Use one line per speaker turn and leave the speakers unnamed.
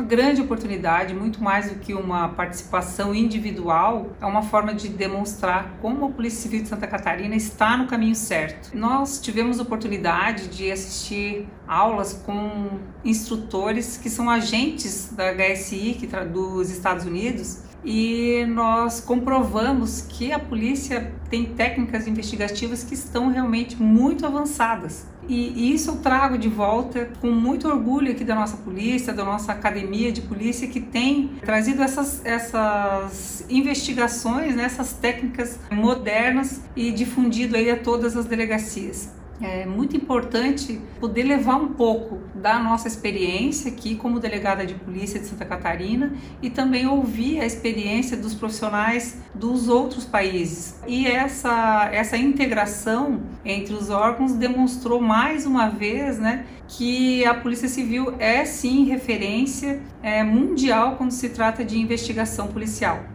grande oportunidade, muito mais do que uma participação individual, é uma forma de demonstrar como a Polícia Civil de Santa Catarina está no caminho certo. Nós tivemos a oportunidade de assistir aulas com instrutores que são agentes da HSI dos Estados Unidos, e nós comprovamos que a polícia tem técnicas investigativas que estão realmente muito avançadas. E isso eu trago de volta com muito orgulho aqui da nossa polícia, da nossa academia de polícia, que tem trazido essas investigações, né, essas técnicas modernas e difundido aí a todas as delegacias. É muito importante poder levar um pouco da nossa experiência aqui como delegada de polícia de Santa Catarina e também ouvir a experiência dos profissionais dos outros países. E essa integração entre os órgãos demonstrou mais uma vez, né, que a Polícia Civil é sim referência mundial quando se trata de investigação policial.